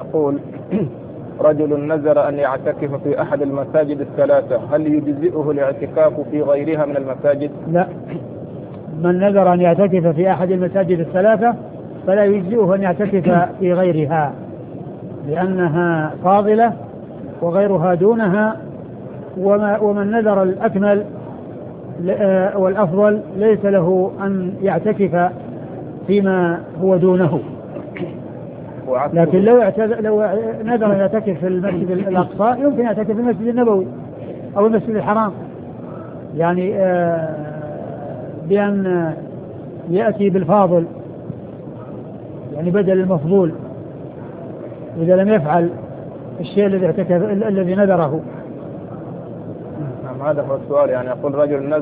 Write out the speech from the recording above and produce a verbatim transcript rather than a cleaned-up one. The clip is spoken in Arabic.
يقول رجل نذر أن يعتكف في أحد المساجد الثلاثة، هل يجزئه الاعتكاف في غيرها من المساجد؟ لا، من نذر أن يعتكف في أحد المساجد الثلاثة فلا يجزئه أن يعتكف في غيرها، لأنها فاضلة وغيرها دونها. وما ومن نذر الأكمل والأفضل ليس له أن يعتكف فيما هو دونه. لكن لو لو نذر أن يعتكف في المسجد الأقصى يمكن يعتكف في المسجد النبوي أو المسجد الحرام، يعني بأن يأتي بالفاضل يعني بدل المفضول إذا لم يفعل الشيء الذي اعتكف الذي نذره. هذا هو السؤال، يعني يقول رجل